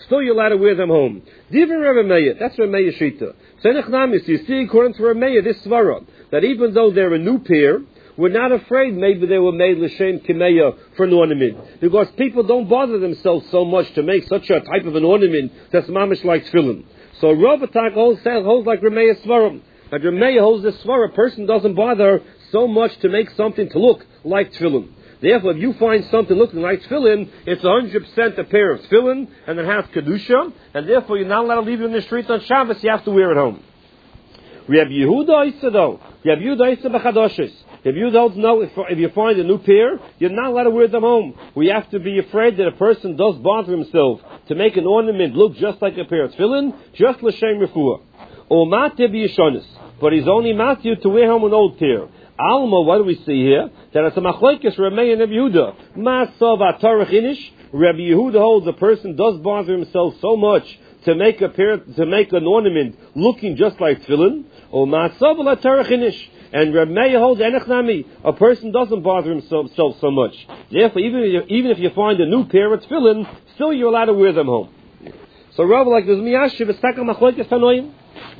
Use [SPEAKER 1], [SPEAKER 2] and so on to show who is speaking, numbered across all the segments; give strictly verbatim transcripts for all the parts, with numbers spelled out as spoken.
[SPEAKER 1] still you're allowed to wear them home. Divin Rebbe Meir, that's Rebbe Meir Shita. Tzedek Namis, you see, according to Rebbe Meir, this svara, that even though they're a new pair, we're not afraid maybe they were made l'shem kimeya for an ornament, because people don't bother themselves so much to make such a type of an ornament that's mamish like tefillin. So Rav Atak holds, holds like Rebbe Meir svara. But Rebbe Meir holds this svara, a person doesn't bother so much to make something to look like tefillin. Therefore, if you find something looking like tefillin, it's one hundred percent a pair of tefillin, and it has kedusha, and therefore you're not allowed to leave it in the street on Shabbos, you have to wear it home. Reb Yehuda Isa though, Reb Yehuda Isa b'chadoshes. If you don't know, if, if you find a new pair, you're not allowed to wear them home. We have to be afraid that a person does bother himself to make an ornament look just like a pair of tefillin, just l'shem refuah. Or mateh b'yishonis, but he's only mateh to wear home an old pair. Alma, what do we see here? That it's a machlokes Rebbe Meir and Rebbe Yehuda. Masav atarach inish. Rebbe Yehuda holds a person does bother himself so much to make a pair, to make an ornament looking just like tefillin. Or masav atarach inish. And Rebbe Meir holds enech nami. A person doesn't bother himself so much. Therefore, even if you, even if you find a new pair of tefillin, still you're allowed to wear them home. So Rabbi, like this miyashiv, it's taka machlokes tanoim.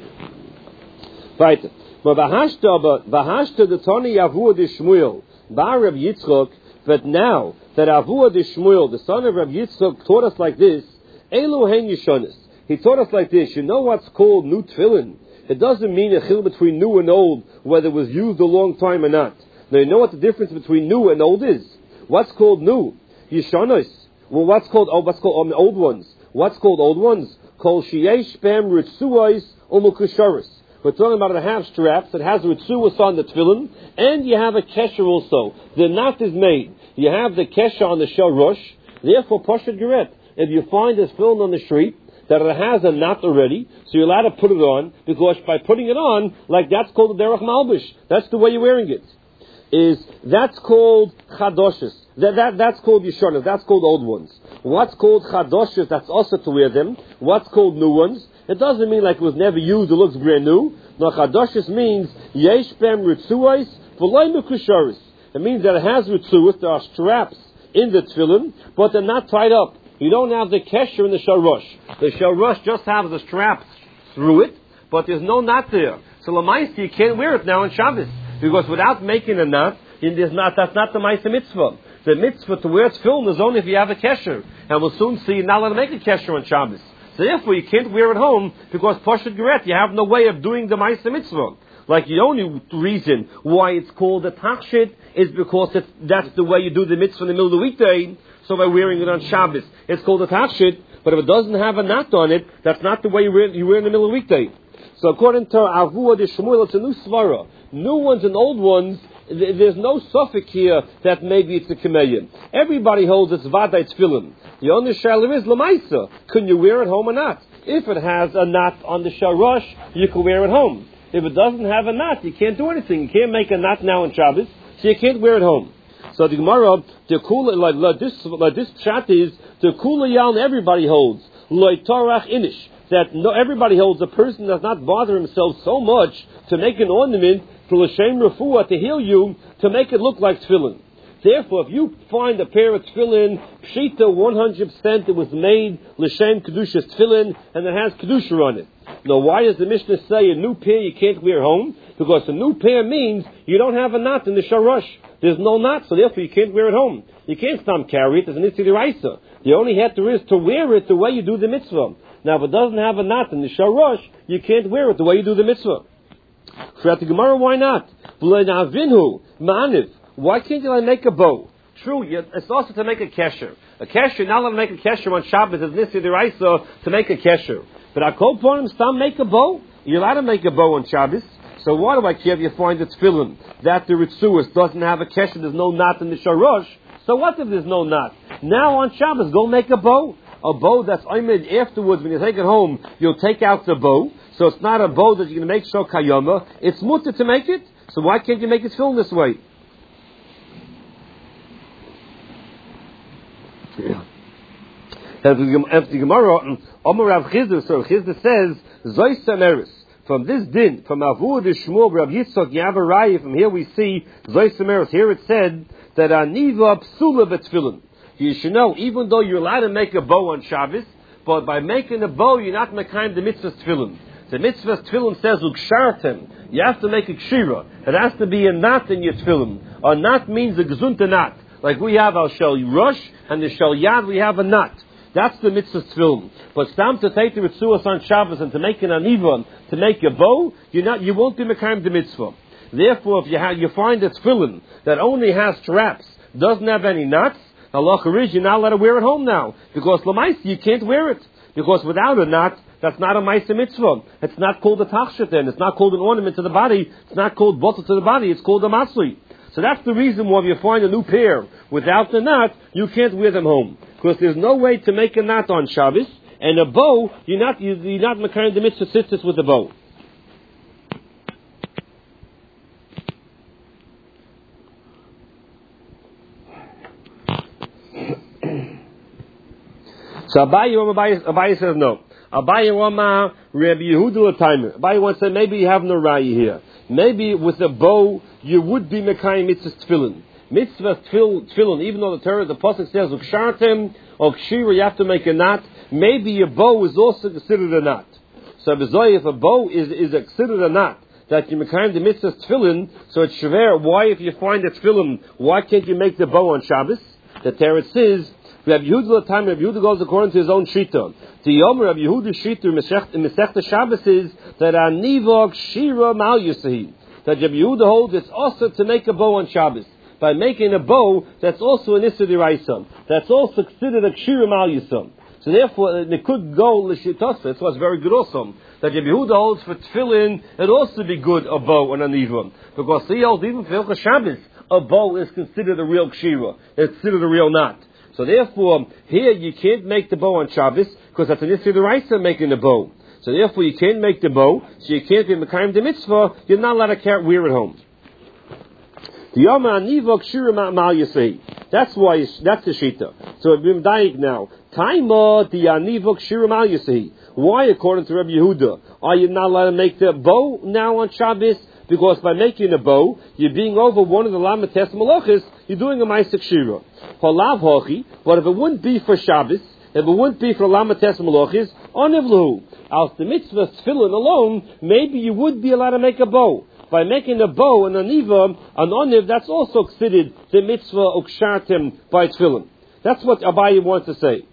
[SPEAKER 1] Right. But Vahashta, Vahashta the Tani Avua de Shmuel, Bar Rav Yitzchok, but now that Avua de Shmuel, the son of Rav Yitzchok, taught us like this, Elu Hein Yishonis. He taught us like this. You know what's called new tefillin? It doesn't mean a chil between new and old, whether it was used a long time or not. Now you know what the difference between new and old is? What's called new? Yishonis. Well, what's called oh, what's called um, old ones? What's called old ones? Kol Sheyesh Bem Ritzuos Umukusharis. We're talking about the half straps that has ritzuos on the tefillin, and you have a kesher also. The knot is made. You have the kesher on the shel rosh. Therefore, poshet geret. If you find this tefillin on the street that it has a knot already, so you're allowed to put it on, because by putting it on, like that's called the derech malbish. That's the way you're wearing it. Is that's called chadoshes. That, that that's called yishonas. That's called old ones. What's called chadoshes? That's also to wear them. What's called new ones? It doesn't mean like it was never used, it looks brand new. No, chadoshes means yesh bem ritzuos v'loy mekusharis. It means that it has ritzuos, there are straps in the tefillin, but they're not tied up. You don't have the kesher in the shalosh. The shalosh just has the straps through it, but there's no knot there. So lamaisi, you can't wear it now on Shabbos, because without making a knot, there's not, that's not the ma'aseh mitzvah. The mitzvah to wear tefillin is only if you have a kesher, and we'll soon see you're not allowed to make a kesher on Shabbos. So therefore, you can't wear it home because poshet geret, you have no way of doing the ma'aseh mitzvah. Like the only reason why it's called a tachshit is because it's, that's the way you do the mitzvah in the middle of the weekday. So by wearing it on Shabbos, it's called a tachshit. But if it doesn't have a knot on it, that's not the way you wear, you wear in the middle of the weekday. So according to Avua de Shmuel, it's a new svara. New ones and old ones, th- there's no suffix here that maybe it's a kameyan. Everybody holds it's vaday tefillin. The only shaila is lamaisa. Can you wear it home or not? If it has a knot on the sharosh, you can wear it home. If it doesn't have a knot, you can't do anything. You can't make a knot now on Shabbos, so you can't wear it home. So the Gemara, the kula, like, like this, like this pshat is the kula yaln. Everybody holds loitarach inish, that no, everybody holds a person does not bother himself so much to make an ornament to l'shem refuah to heal you to make it look like tefillin. Therefore, if you find a pair of tefillin, pshita one hundred percent it was made l'shem kedushas tefillin and it has kedusha on it. Now, why does the Mishnah say a new pair you can't wear home? Because a new pair means you don't have a knot in the sharosh. There's no knot, so therefore you can't wear it home. You can't stop carry it. There's an issue deraisa. The only hat there is to wear it the way you do the mitzvah. Now, if it doesn't have a knot in the sharosh, you can't wear it the way you do the mitzvah. For the Gemara, why not? Why can't you make a bow? True, it's also to make a kesher. A kesher, you're not allowed to make a kesher on Shabbos. There's an issue deraisa to make a kesher. But I call upon him, stop make a bow. You're allowed to make a bow on Shabbos. So why do I care if you find the tefillin that the ritzuos doesn't have a kesher, there's no knot in the sharosh? So what if there's no knot? Now on Shabbos, go make a bow. A bow that's oimed afterwards, when you take it home, you'll take out the bow. So it's not a bow that you're going to make shel kayama. It's mutter to make it. So why can't you make it tefillin this way? Yeah. After the Gemara, Omer Rav Chizda, so Chizda says, Zoy Sameris. From this din, from Avua de Shmuel, Rav Yitzchok, Yavaraya, from here we see Zoy Sameris. Here it said that Aniva Psula Betfilin. You should know, even though you're allowed to make a bow on Shabbos, but by making a bow, you're not mekayim the mitzvah's tefillin. The mitzvah's tefillin says, ukshartem. You have to make a kshira. It has to be a knot in your tefillin. A knot means a gezunta knot. Like we have our shel rosh, and the shel yad, we have a knot. That's the mitzvah's tefillin. But stam to take the ritzuas on Shabbos and to make an aniva, to make a bow, you're not, you won't be mekayim the mitzvah. Therefore, if you have, you find a tefillin that only has straps, doesn't have any knots, halacha is you're not allowed to wear it home now. Because lamaisa, you can't wear it. Because without a knot, that's not a ma'aseh mitzvah. It's not called a tachshet then. It's not called an ornament to the body. It's not called bottle to the body. It's called a masli. So that's the reason why if you find a new pair without the knot, you can't wear them home. Because there's no way to make a knot on Shabbos. And a bow, you're not, you're not mekayim the mitzvah sisters with a bow. So Abaye, Abaye, Abaye says no. Abaye Rama, Rabbi Yehuda Timer. Abaye wants to say maybe you have no raya here. Maybe with a bow you would be mekayim mitzvah tefillin. Mitzvah tefillin, even though the Torah, the pasuk says ukshartem or kshira, you have to make a knot. Maybe a bow is also considered a knot. So if a bow is is considered a knot, that you mekayim the mitzvah tefillin, so it's shver. Why, if you find a tefillin, why can't you make the bow on Shabbos? The Torah says. Rabbi Yehuda time Rabbi Yehuda goes according to his own shita. The Yom Rabbi Yehuda shita in Masechta Shabbos is that anivog shira mal yusahi. That Rabbi Yehuda holds it's also to make a bow on Shabbos. By making a bow, that's also an issa d'oraisa. That's also considered a shira mal yusam. So therefore, it could go l'shitasa. That's what's very good also. That Rabbi Yehuda holds for tefillin, it also be good a bow on an ivon. Because he holds even for Hilchos Shabbos, a bow is considered a real kshira. It's considered a real knot. So therefore, here you can't make the bow on Shabbos, because that's an issue d'oraisa making the bow. So therefore, you can't make the bow, so you can't be mekayim the mitzvah, you're not allowed to wear it home. That's why, that's the shita. So we're dying now. Why, according to Rabbi Yehuda, are you not allowed to make the bow now on Shabbos? Because by making a bow, you're being over one of the lamates malachis, you're doing a ma'aseh kshira. But if it wouldn't be for Shabbos, if it wouldn't be for lamates malachis, onivlahu. As the mitzvah tefillin alone, maybe you would be allowed to make a bow. By making a bow and an aniva, an oniv, that's also considered the mitzvah ukshartem by tefillin. That's what Abaye wants to say.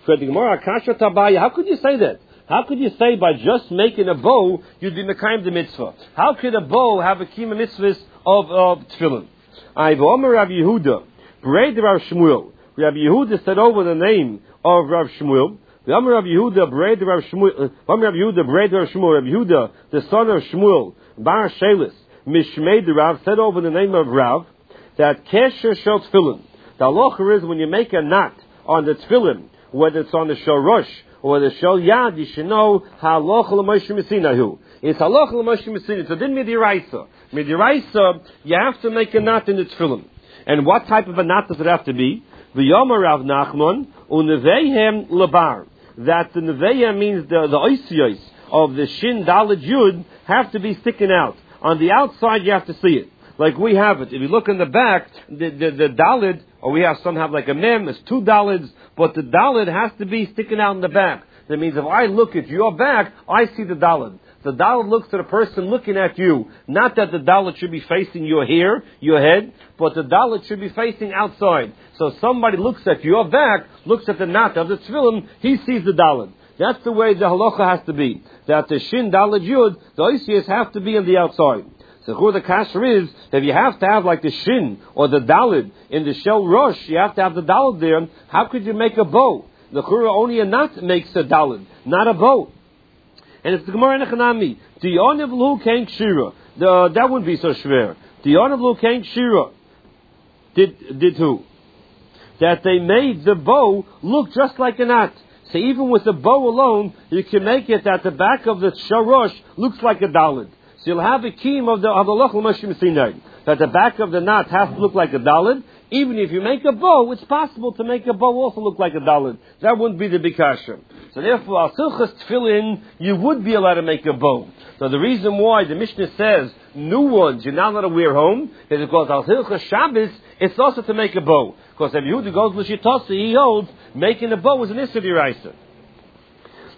[SPEAKER 1] How could you say that? How could you say by just making a bow, you'd be mekayim the mitzvah? How could a bow have a kima mitzvahs of, of tefillin? I've Omer Rav Yehuda, Breid Rav Shmuel. Rav Yehuda said over the name of Rav Shmuel. The Omer Rav Yehuda, Breid Rav Shmuel, Omer Rav Yehuda, Breid Rav Shmuel, Rav Yehuda, the son of Shmuel, Bar Shelis, Mishmei the Rav, said over the name of Rav, that kesher shel tefillin. The halacha is when you make a knot on the tefillin, whether it's on the shel rosh, or the shel yad, you should know halacha l'moshe misinahu. It's halacha l'moshe misinahu. So then midiraisa. Midiraisa, you have to make a knot in the tefillin. And what type of a knot does it have to be? V'yomer Rav Nachman u'neveihem lebar. That the neveim means the the oisiyos of the shin daled yud have to be sticking out. On the outside, you have to see it. Like we have it. If you look in the back, the, the, the dalid, or we have some have like a mem, it's two dalids, but the dalid has to be sticking out in the back. That means if I look at your back, I see the dalid. The dalid looks at a person looking at you. Not that the dalid should be facing your hair, your head, but the dalid should be facing outside. So somebody looks at your back, looks at the knot of the tefillin, he sees the dalid. That's the way the halacha has to be. That the shin dalid yud, the oisiyas have to be on the outside. So who the kasher is, that you have to have like the shin or the dalid in the shel rosh, you have to have the dalid there. How could you make a bow? The chura only a knot makes a dalid, not a bow. And it's the Gemara in Echanami. The onav lu kain kshira. The that wouldn't be so schwer. The onav lu kain kshira. Did did who? That they made the bow look just like a knot. So even with the bow alone, you can make it that the back of the sharosh looks like a dalid. So you'll have a keem of the of the lochel mashim sinai. That the back of the knot has to look like a dalid. Even if you make a bow, it's possible to make a bow also look like a dalid. That wouldn't be the bikasha. So therefore, al silchas tefillin, you would be allowed to make a bow. So the reason why the Mishnah says new ones you're not allowed to wear home is because al silchas Shabbos, it's also to make a bow. Because if Yehuda goes l'shitasa, he holds making a bow is an issa d'oraisa.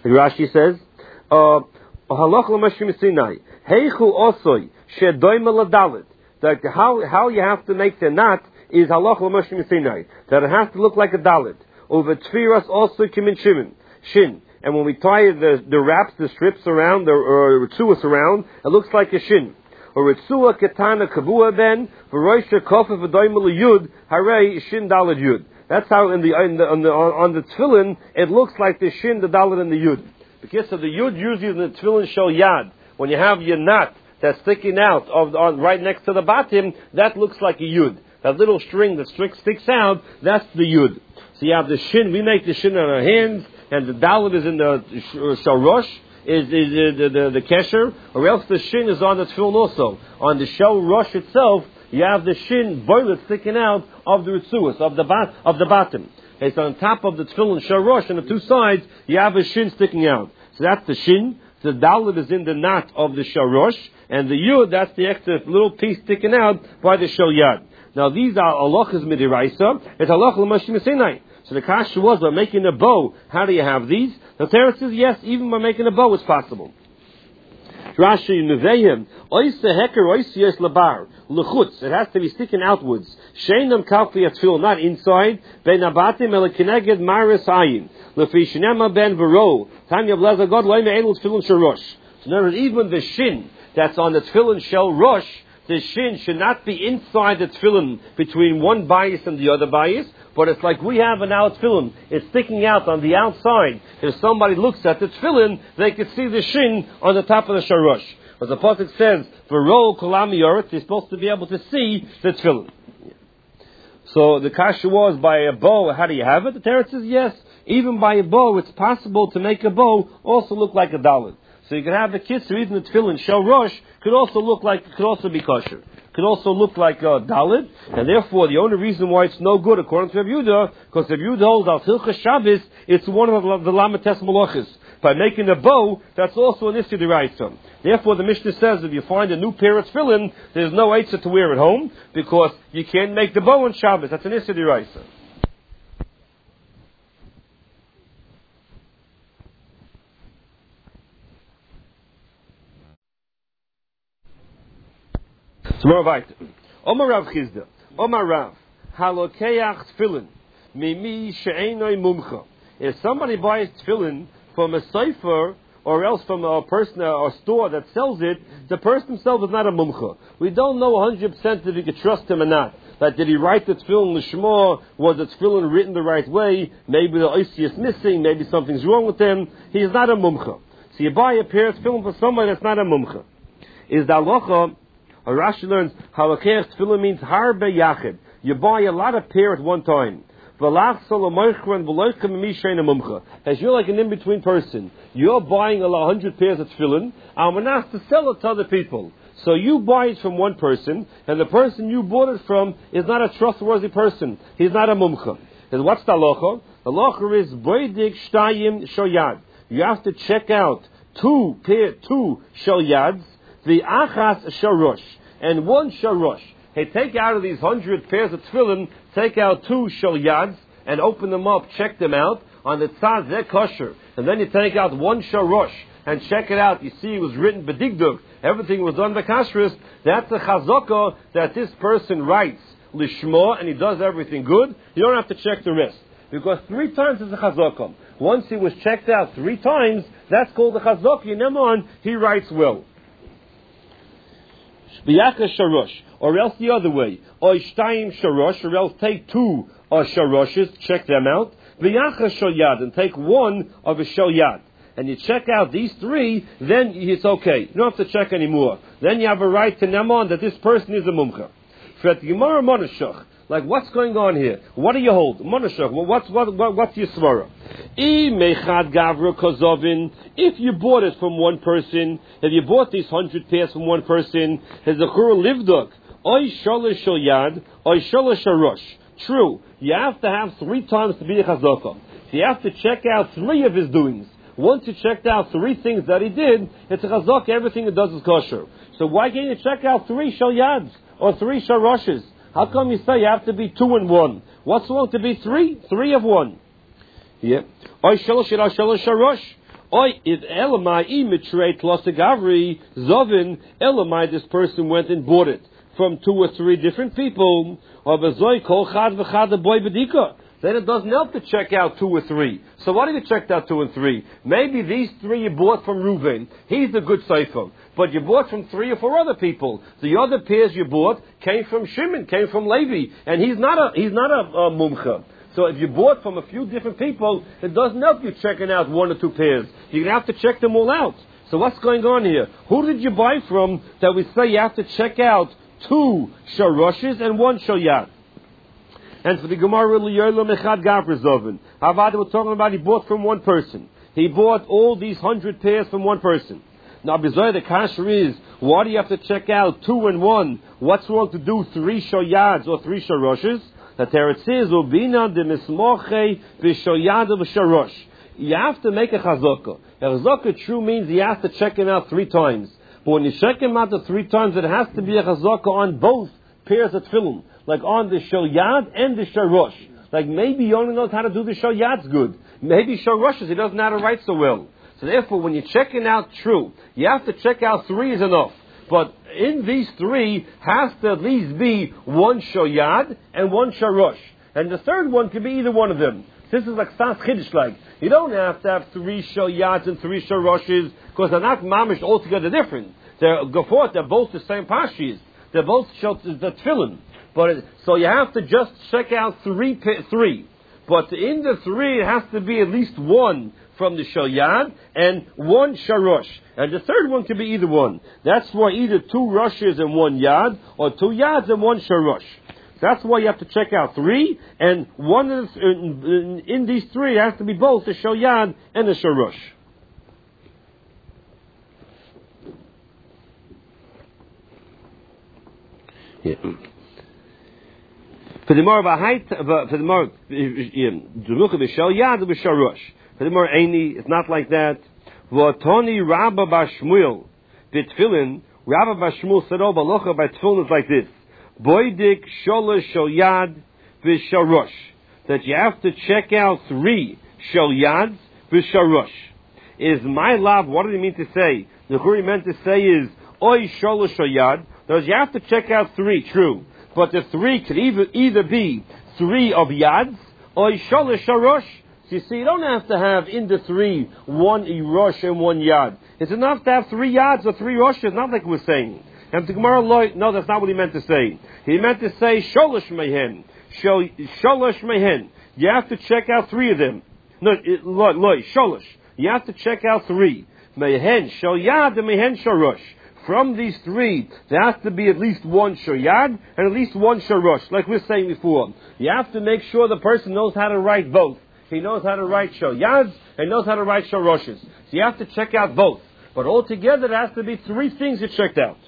[SPEAKER 1] Rashi says, uh, halach l'mashim Sinai, heichu osoi shedoyme l'dalit. That how how you have to make the knot is halach l'mashim Sinai. That it has to look like a dalit. Over tfiras also kimin shimin shin. And when we tie the the wraps, the strips around, the or ritzuas around, it looks like a shin. Or ritzua ketana kabua ben v'roisha kofa v'doyme l'yud harei shin dalit yud. That's how in the, in the, on the on the tefillin it looks like the shin, the dalit, and the yud. Because of the yud usually in the tefillin shel yad. When you have your knot that's sticking out of on, right next to the bottom, that looks like a yud. That little string that sticks out, that's the yud. So you have the shin. We make the shin on our hands, and the dalit is in the shel is is the the, the kesher, or else the shin is on the tefillin also. On the shel rosh itself, you have the shin boilet sticking out of the ritzuas, of the bat, of the bottom. It's on top of the tefillin shel rosh, and the two sides you have a shin sticking out. So that's the shin. The dalit is in the knot of the shel rosh, and the yud, that's the extra little piece sticking out by the shel yad. Now these are halachas midiraisa. It's halach l'mashim Sinai. So the kasha was by making a bow. How do you have these? The Torah says yes, even by making a bow it's possible. Rashi Neveim Oise Heker Oise Yes Labar Lechutz. It has to be sticking outwards. Sheinam Kalfi Atfil, not inside. Ben Abatim Elekineged Maris Ayin Lefi Shinema Ben Vero Tanya Blaza God Loime Elul Tefillin Shel Rosh. So now even the shin that's on the Tefillin Shel Rosh, the shin should not be inside the tefillin between one bias and the other bias, but it's like we have an out tefillin. It's sticking out on the outside. If somebody looks at the tefillin, they can see the shin on the top of the sharosh. As the pasuk says, "V'ro kolam yoretz," you're supposed to be able to see the tefillin. So the kasha was by a bow. How do you have it? The Torah says yes. Even by a bow, it's possible to make a bow also look like a dalit. So you can have the kitzur, even the tefillin shel rosh could also look like, could also be kosher. Could also look like a dalit, and therefore the only reason why it's no good according to Rav Yehuda, because Rav Yehuda holds al hilchas Shabbos, it's one of the lamates malachis. By making a bow, that's also an issue deraisa. Therefore the Mishnah says if you find a new pair of tefillin, there's no eitzah to wear at home, because you can't make the bow on Shabbos. That's an issue deraisa. Tomorrow, right. Omar Rav Chizda, Omar Rav, halokeach tefillin, mimi she'enoi mumcha. If somebody buys tefillin from a sefer or else from a person or store that sells it, the person himself is not a mumcha. We don't know one hundred percent if you can trust him or not. Like, did he write the tefillin l'shmo? Was the tefillin written the right way? Maybe the oisi is missing. Maybe something's wrong with him. He is not a mumcha. So you buy a pair of tefillin for somebody that's not a mumcha. Is the halacha? Rashi learns halakech tefillin means harbe yachid. You buy a lot of pair at one time. As you're like an in-between person, you're buying a hundred pairs of tefillin, and we're not to sell it to other people. So you buy it from one person, and the person you bought it from is not a trustworthy person. He's not a mumcha. And what's the halacha? The halacha is boidik shtayim shoyad. You have to check out two pair, two shoyads, the achas sharosh, and one sharosh. Hey, take out of these hundred pairs of tefillin, take out two shoyads, and open them up, check them out. On the tzad, they're kosher. And then you take out one sharosh, and check it out. You see it was written bedigduk. Everything was done by kashrus. That's a chazaka that this person writes lishma, and he does everything good. You don't have to check the rest. Because three times is a chazaka. Once he was checked out three times, that's called a chazaka. Neman, he writes well. B'yaka sharosh, or else the other way. Oy shtayim sharosh, or else take two uh, sharoshes, check them out. B'yaka shoyad, and take one of a shoyad. And you check out these three, then it's okay. You don't have to check anymore. Then you have a right to neman that this person is a mumcha. Fret Gemara Monashach. Like, what's going on here? What do you hold? Monashach. Well, what's what, what what's your svara? If you bought it from one person, if you bought these hundred pairs from one person, has a chur livduk, oy shalosh shoyad, oy shalosh sharosh. True, you have to have three times to be a chazaka. So you have to check out three of his doings. Once you checked out three things that he did, it's a chazaka, everything he does is kosher. So why can't you check out three shoyads or three sharoshes? How come you say you have to be two and one? What's wrong to be three? Three of one. Yeah. Oy shalosh shalosh sharosh. Oi, if Elamai imitrate plus a gavri, Zovin, Elamai, this person went and bought it from two or three different people, or bezoi kol chad v'chad a boy bedika. Then it doesn't help to check out two or three. So what if you checked out two and three? Maybe these three you bought from Reuven. He's the good sefer. But you bought from three or four other people. The other pairs you bought came from Shimon, came from Levi. And he's not a, he's not a, a mumcha. So if you bought from a few different people, it doesn't help you checking out one or two pairs. You're going to have to check them all out. So what's going on here? Who did you buy from that we say you have to check out two sharoshes and one shoyat? And for the Gemara, L'yoylam echad gavra zovin. Havad, we're talking about he bought from one person. He bought all these hundred pairs from one person. Now, b'zoy, the kasher is, why do you have to check out two and one? What's wrong to do three shoyads or three sharoshes? The teretz says, Ubina de mismoche v'shoyad v'sharosh. You have to make a chazaka. A chazaka true means you have to check him out three times. But when you check him out the three times, it has to be a chazaka on both pairs of tefillin. Like on the shoyad and the sharosh. Like maybe he only knows how to do the shoyad's good. Maybe sharoshes he doesn't know how to write so well. So therefore, when you're checking out true, you have to check out three is enough. But in these three has to at least be one shoyad and one sharosh. And the third one could be either one of them. This is like Sas Chiddush like. You don't have to have three shoyads and three sharoshes because they're not mamish altogether different. They're gafort, they're both the same pashis. They're both shot the tefillin. But it, so you have to just check out three, three. But in the three, it has to be at least one from the shoyad and one sharosh. And the third one can be either one. That's why either two rushes and one yad, or two yads and one sharosh. That's why you have to check out three, and one of the, in, in, in these three, it has to be both the shoyad and the sharosh. Yeah. For the more of a height, for the more Dunucha b'shel yad b'sharosh. For the more Eini, it's not like that. V'otoni Rabba Bashmuel b'tfilin. Rabba Bashmuel said, "Oh, balocha by tefillin is like this: boidik sholosh shel yad b'sharosh." That you have to check out three shel yads b'sharosh. Is my love? What did he mean to say? The Churi meant to say is oy sholosh shel yad. That you have to check out three. True. But the three could either, either be three of yads or sholosh sharosh. So you see, you don't have to have in the three one rosh and one yad. It's enough to have three yads or three roshes, not like we're saying. And the Gemara, no, that's not what he meant to say. He meant to say sholosh mehen, sholosh mehen. You have to check out three of them. No, loy sholosh. You have to check out three. Mehen shel yad and mehen sharosh. From these three, there has to be at least one shoyad and at least one sharosh, like we were saying before. You have to make sure the person knows how to write both. He knows how to write shoyads and knows how to write sharoshes. So you have to check out both. But altogether, there has to be three things you checked out.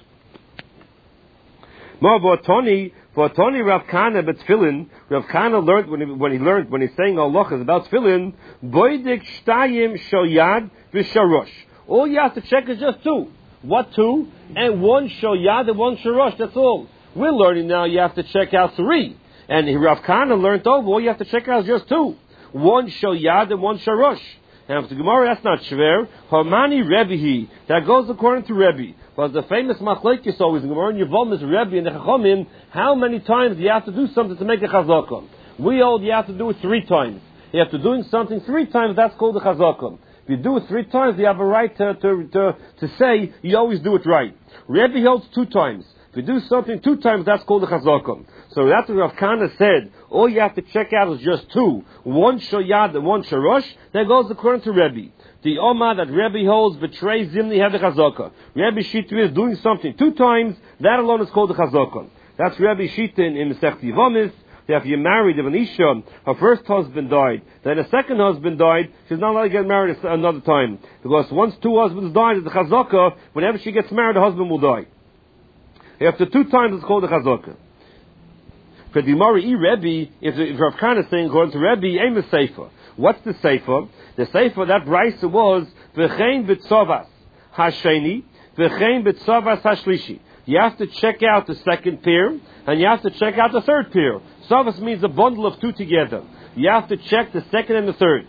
[SPEAKER 1] More V'otoni, V'otoni Rav Kana b'tfilin. Rav Kana learned when he, when he learned when he's saying halachas about tefillin. Boidik shtayim shoyad v'sharosh. All you have to check is just two. What two? And one shoyad and one sharosh. That's all. We're learning now you have to check out three. And Rav Kana learned over. All you have to check out is just two. One shoyad and one sharosh. And for the Gemara, that's not shver. Harmani Rebbehi. That goes according to Rebbe. But the famous machlekes always in the Gemara, Yevom is Rebbe and the Chachamim. How many times do you have to do something to make a chazakah? We hold you have to do it three times. You have to do something three times. That's called a chazakah. If you do it three times, you have a right to, to, to, to say you always do it right. Rebbe holds two times. If you do something two times, that's called a chazakah. So that's what Rav Kana said. All you have to check out is just two. One shoyad and one sharosh. That goes according to Rebbe. The Omar that Rebbe holds betrays Zimni have the chazakah. Rebbe Shita is doing something two times. That alone is called the chazakah. That's Rebbe Shita in, in Masechta Yevomis. If you're married, if an Isha, her first husband died, then a second husband died, she's not allowed to get married another time. Because once two husbands died, it's the chazakah, whenever she gets married, the husband will die. After two times, it's called the chazakah. For the Gemara, E Rebbe, if, if Rav Kana is saying, according to Rebbe, aim a sefer. What's the sefer? The sefer, that brisa was, v'chein b'tzovas hasheni, v'chein b'tzovas hashlishi. You have to check out the second pair, and you have to check out the third pair. Savas means a bundle of two together. You have to check the second and the third.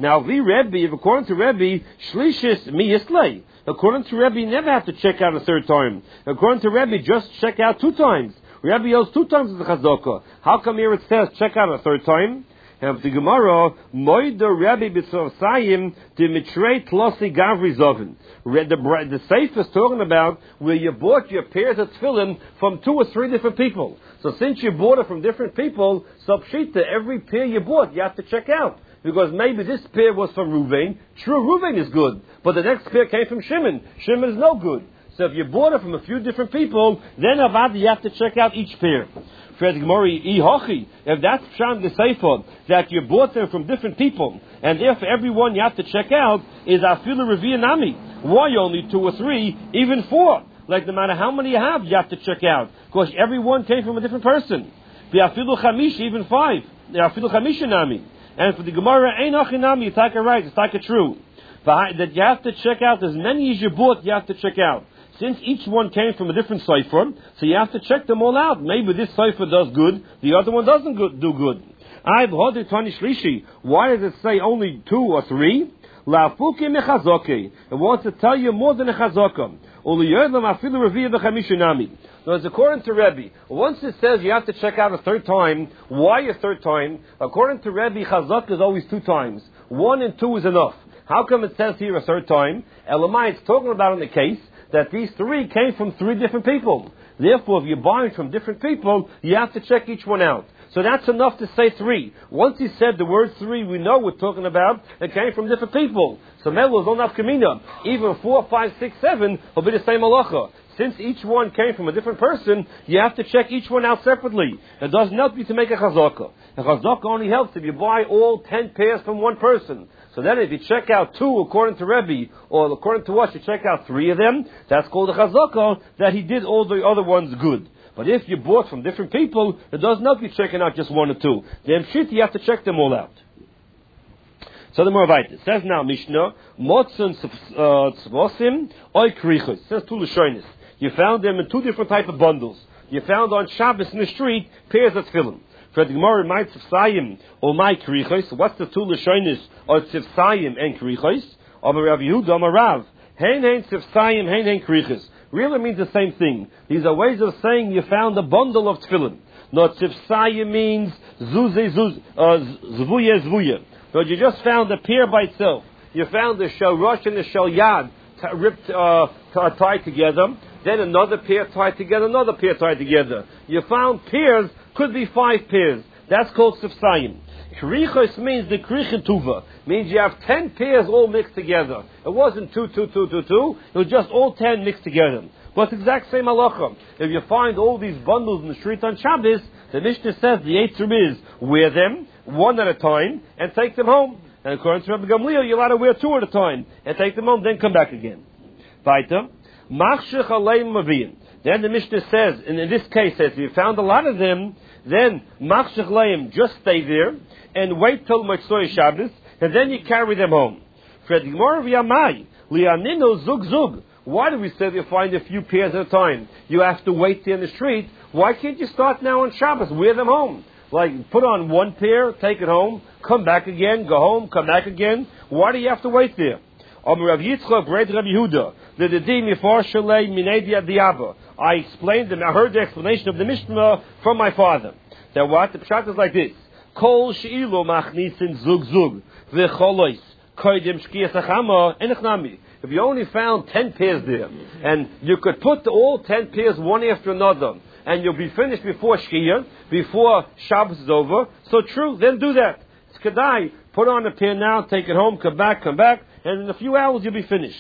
[SPEAKER 1] Now, the Rebbe, if according to Rebbe, Shlishis miyislei. According to Rebbe, you never have to check out a third time. According to Rebbe, just check out two times. Rebbe yells two times as the chazaka. How come here it says check out a third time? And the Gemara, Moida Rebbe b'tzavsayim d'mitrei tlosi gavri zovin. The the Seif is talking about where you bought your pairs of tefillin from two or three different people. So since you bought it from different people, so pshita, every pair you bought, you have to check out. Because maybe this pair was from Ruvain. True, Ruvain is good. But the next pair came from Shimon. Shimon is no good. So if you bought it from a few different people, then avad you have to check out each pair. If that's Pshan the Sefer, that you bought them from different people, and therefore every one you have to check out is Afilu Revi Nami. Why only two or three, even four? Like no matter how many you have, you have to check out. Because every one came from a different person. The Afilu Chamish, even five. The Afilu Chamish Nami. And for the Gemara, Ein Achinami, you take it right, it's take it true. That you have to check out as many as you bought, you have to check out. Since each one came from a different cipher, so you have to check them all out. Maybe this cipher does good, the other one doesn't go- do good. I've heard it Tani Shlishi. Why does it say only two or three? La'afuki mechazoke. It wants to tell you more than a chazaka. Uliyodlam afilu reviya b'chamishinami. Now, as according to Rebbe, once it says you have to check out a third time, why a third time? According to Rebbe, chazaka is always two times. One and two is enough. How come it says here a third time? Elamai, it's talking about in the case that these three came from three different people. Therefore, if you're buying from different people, you have to check each one out. So that's enough to say three. Once he said the word three, we know we're talking about it came from different people. So Melul don't have kamina. Even four, five, six, seven will be the same halacha. Since each one came from a different person, you have to check each one out separately. It doesn't help you to make a chazaka. A chazaka only helps if you buy all ten pairs from one person. So then if you check out two according to Rebbe, or according to us, you check out three of them, that's called a chazaka, that he did all the other ones good. But if you bought from different people, it doesn't help you checking out just one or two. Then shit, you have to check them all out. So the more right. It says now Mishnah, Motzon Tzvosim Oy Krichos. It says two Lashonis. You found them in two different type of bundles. You found on Shabbos in the street pairs of tefillin. For the Gemara, my tzivsayim or my krichos. What's the two lashonis or tzivsayim and krichos? Or Rav Yehuda or Rav. Hein hein tzivsayim, hein hein krichos. Really means the same thing. These are ways of saying you found a bundle of tefillin. No, tzivsayim means zuze zuz, zvuye zvuye. But you just found a pair by itself. You found the shel rosh and the shel yad t- ripped, uh, t- tied together. Then another pair tied together, another pair tied together. You found pairs, could be five pairs. That's called sifsayim. Krichos means the krichet means you have ten pairs all mixed together. It wasn't two, two, two, two, two. It was just all ten mixed together. But it's the exact same halacha. If you find all these bundles in the street on Shabbos, the Mishnah says the eitzum is wear them one at a time and take them home. And according to Rabbi Gamliel, you're allowed to wear two at a time and take them home, then come back again. Weiter. Machshech aleim maviyim. Then the Mishnah says, and in this case says, if you found a lot of them, then machshech aleim, just stay there and wait till Motzei Shabbos, and then you carry them home. Fred Gemara v'yamai lianinu zug zug. Why do we say you find a few pairs at a time? You have to wait there in the street. Why can't you start now on Shabbos? Wear them home. Like, put on one pair, take it home, come back again, go home, come back again. Why do you have to wait there? Rav Yitzchak, Rav Yehuda, the Dedim Yifar Shalei Minei Diaba. I explained them, I heard the explanation of the Mishnah from my father. That what? The pshat is like this. Kol she'ilu machnisin zug zug, v'cholois, koidim shkiyas achama, enechnami. If you only found ten pairs there, and you could put all ten pairs one after another, and you'll be finished before Shkiyah, before Shabbos is over, so true, then do that. It's Kedai, put on a pair now, take it home, come back, come back, and in a few hours you'll be finished.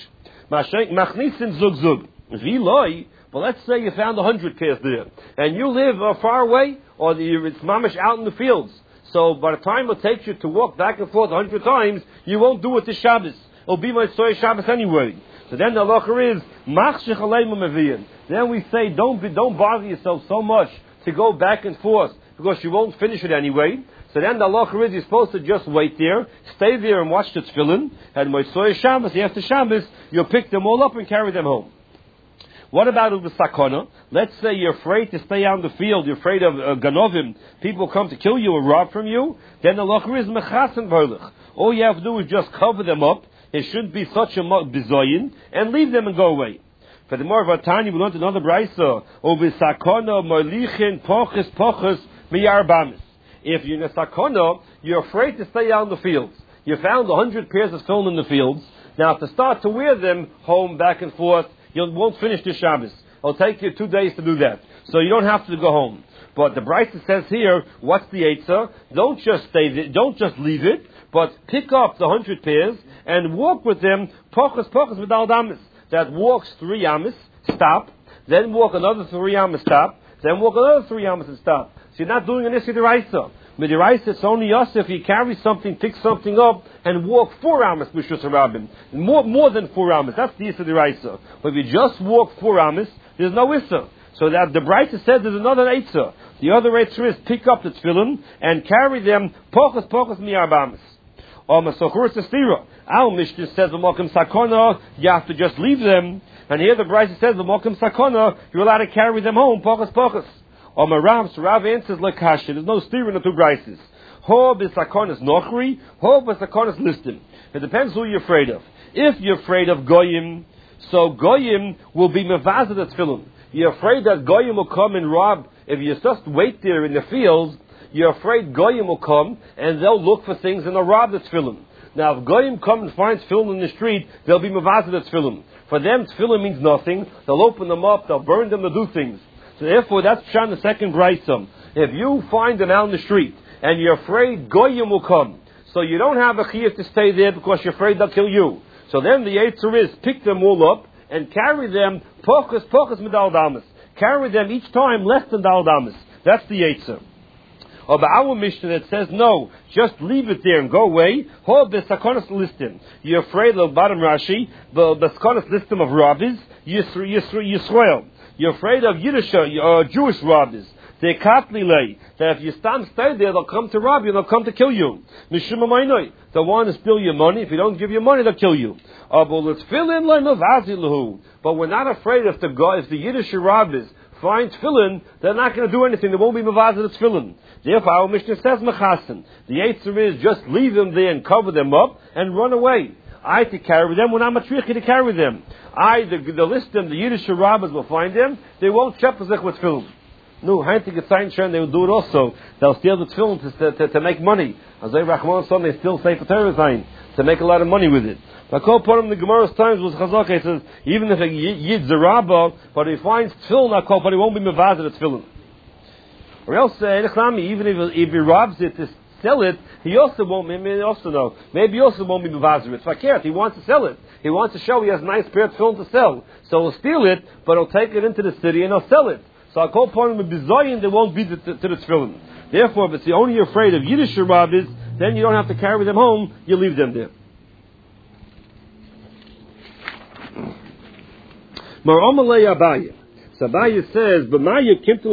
[SPEAKER 1] Machnisin zug zug. V'loi, but let's say you found a hundred pairs there, and you live uh, far away, or the, it's mamish out in the fields. So by the time it takes you to walk back and forth a hundred times, you won't do it this Shabbos. It'll be my Motzei Shabbos anyway. So then the halacha is machshech aleim maviyim. Then we say don't be, don't bother yourself so much to go back and forth because you won't finish it anyway. So then the halacha is you're supposed to just wait there, stay there and watch the tefillin, and Motzei Shabbos, after Shabbos, you'll pick them all up and carry them home. What about the sakana? Let's say you're afraid to stay out in the field, you're afraid of uh, ganovim, people come to kill you or rob from you, then the halacha is mechasen v'holech. All you have to do is just cover them up. It shouldn't be such a bizoyin, and leave them and go away. For the more of Tanya, we learned another brayso. Over sakona molichin poches poches miyarbamis. If you're in a sakona, you're afraid to stay out in the fields. You found a hundred pairs of film in the fields. Now, to start to wear them home, back and forth, you won't finish the Shabbos. It'll take you two days to do that. So you don't have to go home. But the Brisa says here, what's the Eitzah? Don't just stay there, don't just leave it, but pick up the hundred pairs and walk with them, pochas pochas with aldamis. That walks three amis, stop, then walk another three amis, stop, then walk another three amis and stop. So you're not doing an Issa D'Oraisa. Midiraisa, it's only us if you carry something, pick something up, and walk four amis, Mishus Harabim. More, more than four amis. That's the Issa D'Oraisa. But if you just walk four amis, there's no Issa. So that the Brisa said there's another Eitzah. The other Eitzah is pick up the tefillin and carry them pochas pochas miarbamis. Or Masochuris Estira. Our Mishnah says the Mokim Sakona, you have to just leave them. And here the Brisa says the Mokim Sakona, you're allowed to carry them home pochas pochas. Or Maram, so Rav answers like Kasha. There's no steer in the two Brises. Ho b'sakonis nochri, ho b'sakonis listim. It depends who you're afraid of. If you're afraid of goyim, so goyim will be mevazed at tefillin. You're afraid that goyim will come and rob. If you just wait there in the fields, you're afraid goyim will come and they'll look for things and they'll rob the tefillin. Now, if goyim come and find tefillin in the street, they'll be mevazed at tefillin. For them, tefillin means nothing. They'll open them up, they'll burn them, they'll do things. So therefore, that's Pshan the second Brisa. If you find them out in the street and you're afraid goyim will come, so you don't have a chiyuv to stay there because you're afraid they'll kill you. So then the answer is pick them all up and carry them pochas pochas medal damas. Carry them each time less than dal damas. That's the answer. Or by our Mishnah that says no, just leave it there and go away. Ho b'sakonis listim. You're afraid of the bottom Rashi, the b'sakonis listim of rabbis, Yisrael. You're afraid of Yiddish, uh, Jewish robbers. They katlilei. That if you stand stay there, they'll come to rob you, they'll come to kill you. Mishum amaynoi. They'll want to steal your money. If you don't give your money, they'll kill you. Uh, but let's fill in like mavazilahu. But we're not afraid if the if the Yiddish robbers find tefillin, they're not going to do anything. There won't be mavazil tefillin. Therefore, our Mishnah says mechasen. The answer is just leave them there and cover them up and run away. I to carry them, we're not matrichi to carry them. I, the, the list them, the Yiddish robbers will find them, they won't shepazech with film. No, Heintig Gezayin they will do it also. They'll steal the film to, to, to make money. As they Rahman son, they still say for Torah to make a lot of money with it. But Kol Parim, the Gemara's times was Chazak, he says, even if a Yid's a rabba, but he finds tefillin, not Kol Parim, he won't be mevazed at tefillin. Or else, uh, even if, if he robs it to sell it, he also won't, maybe also no, maybe he also won't be mevazir. It's fakir. He wants to sell it. He wants to show he has a nice pair of film to sell. So he'll steal it, but he'll take it into the city and he'll sell it. So I'll call upon him with bizoyin, they won't be to, to, to the tefillin. Therefore, if it's the only you're afraid of Yiddish rabbis, then you don't have to carry them home, you leave them there. Mar Amalei Abaye. So Abaye says, B'maya kimtu